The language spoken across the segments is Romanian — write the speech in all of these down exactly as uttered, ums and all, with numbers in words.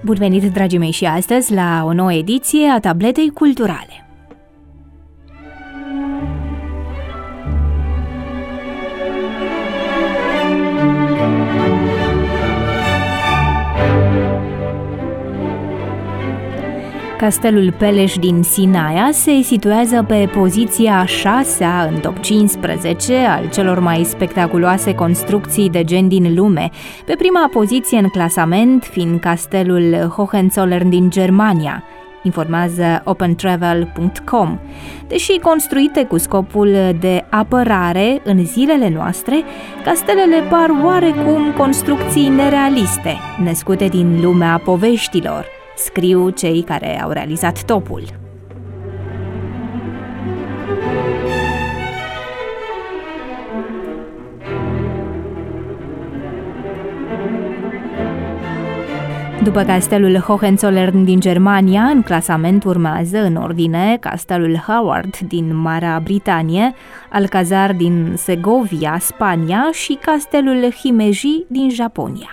Bun venit, dragii mei, și astăzi la o nouă ediție a Tabletei Culturale. Castelul Peleș din Sinaia se situează pe poziția a șasea în top cincisprezece al celor mai spectaculoase construcții de gen din lume, pe prima poziție în clasament fiind castelul Hohenzollern din Germania, informează open travel punct com. Deși construite cu scopul de apărare în zilele noastre, castelele par oarecum construcții nerealiste, născute din lumea poveștilor, scriu cei care au realizat topul. După castelul Hohenzollern din Germania, în clasament urmează în ordine castelul Howard din Marea Britanie, Alcazar din Segovia, Spania și castelul Himeji din Japonia.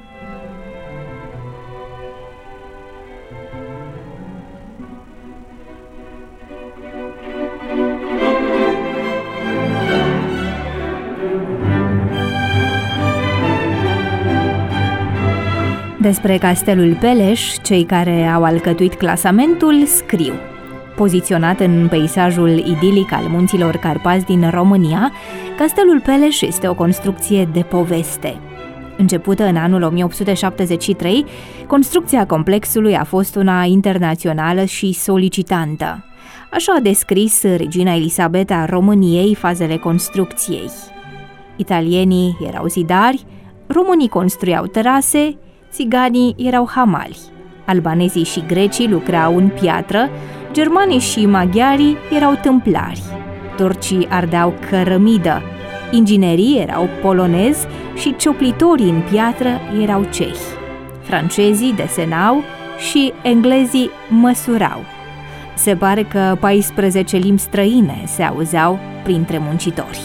Despre castelul Peleș, cei care au alcătuit clasamentul scriu: poziționat în peisajul idilic al munților Carpați din România, castelul Peleș este o construcție de poveste. Începută în anul o mie opt sute șaptezeci și trei, construcția complexului a fost una internațională și solicitantă. Așa a descris regina Elisabeta a României fazele construcției. Italienii erau zidari, românii construiau terase, țiganii erau hamali, albanezii și grecii lucrau în piatră, germanii și maghiarii erau tâmplari, turcii ardeau cărămidă, inginerii erau polonezi și cioplitorii în piatră erau cehi, francezii desenau și englezii măsurau. Se pare că paisprezece limbi străine se auzeau printre muncitori.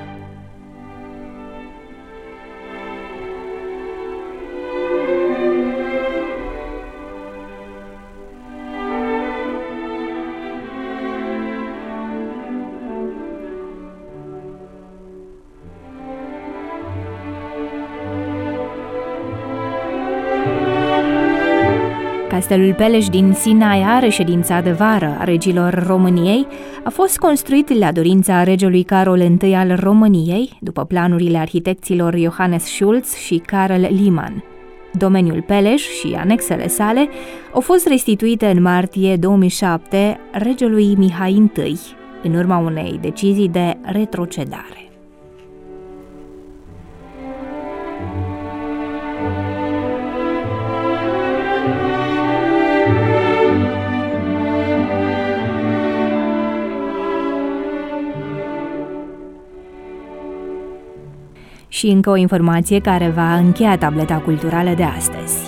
Castelul Peleș din Sinaia, reședința de vară a regilor României, a fost construit la dorința regelui Carol I al României, după planurile arhitecților Johannes Schulz și Karel Liman. Domeniul Peleș și anexele sale au fost restituite în martie două mii șapte regelui Mihai I, în urma unei decizii de retrocedare. Și încă o informație care va încheia tableta culturală de astăzi.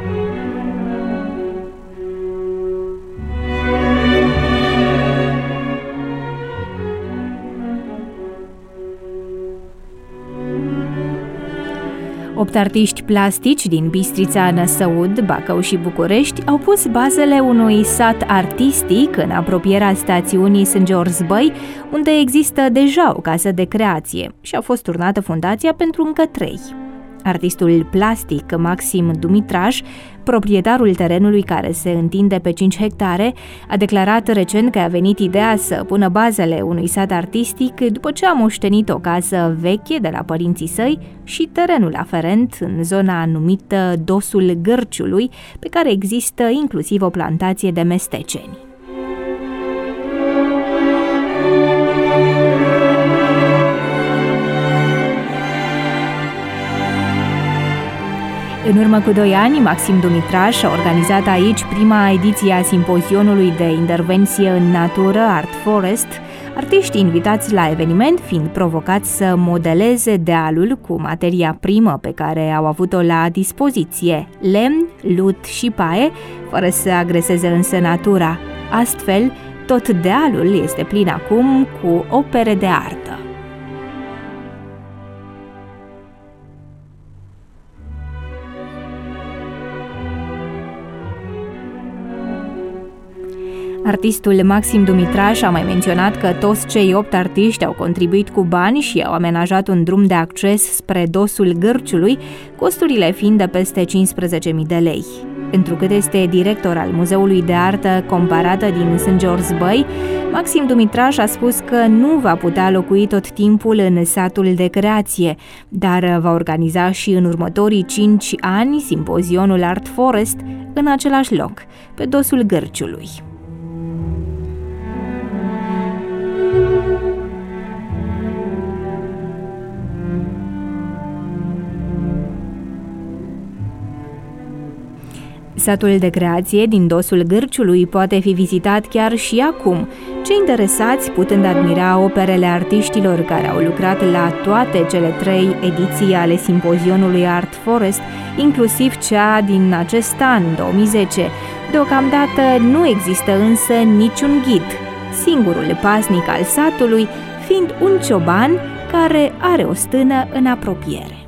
Opt artiști plastici din Bistrița, Năsăud, Bacău și București au pus bazele unui sat artistic în apropierea stațiunii Sângeorzbăi, unde există deja o casă de creație și a fost turnată fundația pentru încă trei. Artistul plastic Maxim Dumitraș, proprietarul terenului care se întinde pe cinci hectare, a declarat recent că a venit ideea să pună bazele unui sat artistic după ce a moștenit o casă veche de la părinții săi și terenul aferent în zona numită Dosul Gârciului, pe care există inclusiv o plantație de mesteceni. În urmă cu doi ani, Maxim Dumitraș a organizat aici prima ediție a simpozionului de intervenție în natură Art Forest, artiștii invitați la eveniment fiind provocați să modeleze dealul cu materia primă pe care au avut-o la dispoziție, lemn, lut și paie, fără să agreseze însă natura. Astfel, tot dealul este plin acum cu opere de artă. Artistul Maxim Dumitraș a mai menționat că toți cei opt artiști au contribuit cu bani și au amenajat un drum de acces spre dosul Gârciului, costurile fiind de peste cincisprezece mii de lei. Întrucât este director al Muzeului de Artă Comparată din Saint George's Bay, Maxim Dumitraș a spus că nu va putea locui tot timpul în satul de creație, dar va organiza și în următorii cinci ani simpozionul Art Forest în același loc, pe dosul Gârciului. Satul de creație din dosul Gârciului poate fi vizitat chiar și acum, cei interesați putând admira operele artiștilor care au lucrat la toate cele trei ediții ale simpozionului Art Forest, inclusiv cea din acest an, două mii zece. Deocamdată nu există însă niciun ghid, singurul pasnic al satului fiind un cioban care are o stână în apropiere.